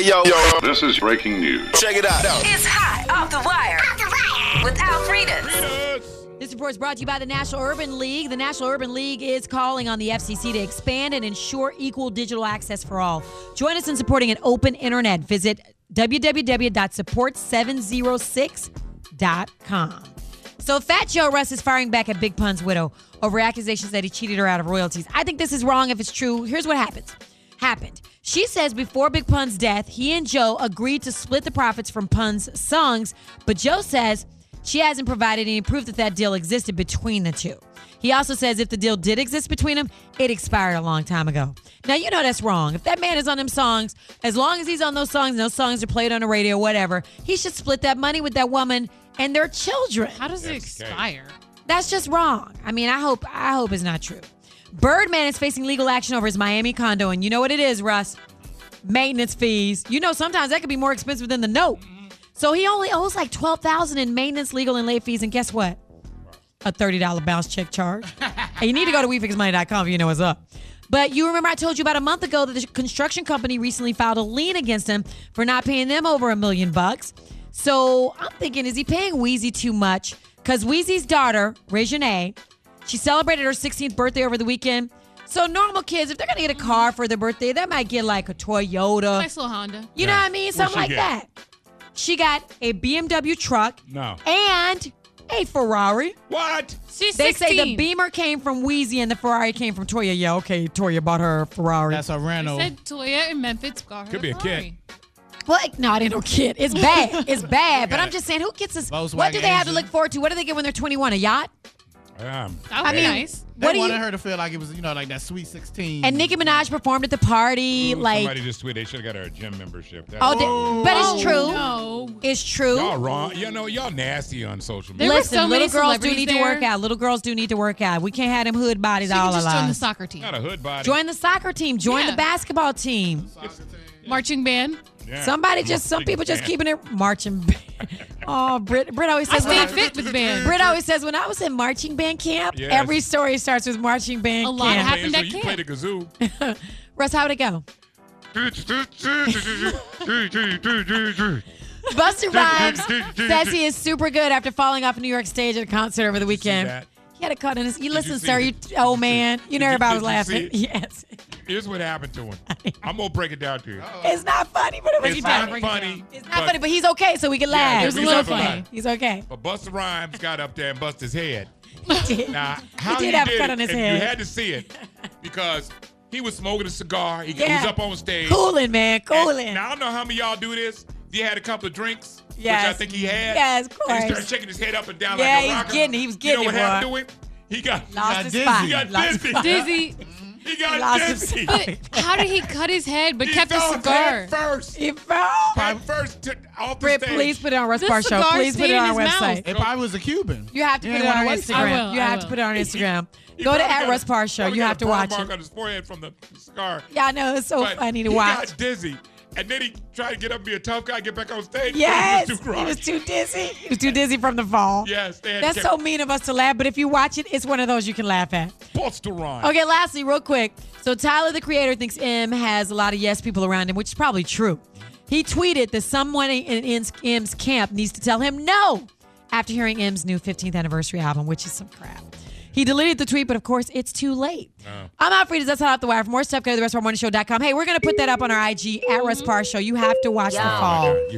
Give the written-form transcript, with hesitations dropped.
Hey, yo. This is breaking news. Check it out. It's Hot Off the Wire. With Alfredas. This report is brought to you by the National Urban League. The National Urban League is calling on the FCC to expand and ensure equal digital access for all. Join us in supporting an open internet. Visit www.support706.com. So Fat Joe Russ is firing back at Big Pun's widow over accusations that he cheated her out of royalties. I think this is wrong if it's true. Here's what happened. She says before Big Pun's death, he and Joe agreed to split the profits from Pun's songs, but Joe says she hasn't provided any proof that deal existed between the two. He also says if the deal did exist between them, it expired a long time ago. Now, you know that's wrong. If that man is on them songs, as long as he's on those songs and those songs are played on the radio, whatever, he should split that money with that woman and their children. How does it expire? That's just wrong. I mean, I hope it's not true. Birdman is facing legal action over his Miami condo, and you know what it is, Russ? Maintenance fees. You know, sometimes that could be more expensive than the note. So he only owes like $12,000 in maintenance, legal, and late fees, and guess what? A $30 bounce check charge. And you need to go to WeFixMoney.com if you know what's up. But you remember I told you about a month ago that the construction company recently filed a lien against him for not paying them over $1 million. So I'm thinking, is he paying Weezy too much? Because Weezy's daughter, Reginae, she celebrated her 16th birthday over the weekend. So normal kids, if they're going to get a car for their birthday, they might get like a Toyota. Nice little Honda. You know what I mean? Something like that. She got a BMW truck and a Ferrari. What? She's They 16. say the Beamer came from Weezy and the Ferrari came from Toya. Yeah, okay, Toya bought her a Ferrari. That's a rental. Said Toya in Memphis got her Could be a Ferrari. kid. Well, no, it ain't no kid. It's bad. It's bad. But I'm just saying, who gets this? Volkswagen What do they have to engine. look forward to? What do they get when they're 21? A yacht? That would I be mean, nice. They What do wanted you? her to feel like it was, like that Sweet 16. And Nicki Minaj performed at the party. Somebody just tweeted they should have got her a gym membership. That's But it's Oh, true. No. It's true. y'all wrong. Y'all nasty on social There media. were Listen, so many little girls do celebrities need to there. work out. Little girls do need to work out. We can't have them hood bodies She all could just join the alive. soccer team. Not a hood body. Join the soccer team. Join Yeah. the basketball team. Marching band. Yeah. Some people just keeping it marching band. Oh, Britt always I says when stayed fit with the band. Britt always says when I was in marching band camp, Yes. every story starts with marching band A lot camp. happened So at you camp. play the kazoo. Russ, how'd it go? Busta Rhymes says he is super good after falling off a New York stage at a concert over the weekend. that? He had a cut in his. You Did listen, you see sir. it? You old man. You know Did you- everybody was did you laughing. see Yes. Here's what happened to him. I'm gonna break it down to you. It's not funny, but it was It's funny. not funny. It's not funny, but he's okay, so we can laugh. there's a He's little okay. funny. He's okay. But Busta Rhymes got up there and busted his head. He did. Now, how He he did have a did cut it, on his and head. you had to see it because he was smoking a cigar. He Yeah. was up on stage. Cooling, man. And Cooling. Now, I don't know how many of y'all do this. If you had a couple of drinks, Yes. which I think he had. Yes, of And he course. started shaking his head up and down Yeah, like a he's rocker. getting it. He was You getting know what it, happened boy. to him? He got Lost his dizzy. spot. He got Lost dizzy. his Dizzy. He got Lost his dizzy. spot. But how did he cut his head but He kept the fell cigar? head first. He fell. Head first off the Britt, stage. please put it on Russ The Parr Show. cigar Please put stayed it on in our his website. mouth. If I was a Cuban. You have to put ain't it on our wanna waste it. Instagram. I will, You I have to will. put it on Instagram. He Go to probably at got Russ a- Parr Show. probably You got have a to burn watch mark it. on his forehead from the cigar. Yeah, I know. It's so But funny to he watch. got dizzy. And then he tried to get up and be a tough guy, get back on stage. Yes, He was too he was groggy. too dizzy. He was too dizzy from the fall. Yes, they had That's kept so mean of us to laugh, but if you watch it, it's one of those you can laugh at. Busta Rhymes. Okay, lastly, real quick. So Tyler, the creator, thinks M has a lot of yes people around him, which is probably true. He tweeted that someone in M's camp needs to tell him no after hearing M's new 15th anniversary album, which is some crap. He deleted the tweet, but of course, it's too late. I'm Alfredas. That's Hot Off the Wire. For more stuff, go to the restaurantmorningshow.com. Hey, we're going to put that up on our IG at Russ Parr Show. You have to watch the fall.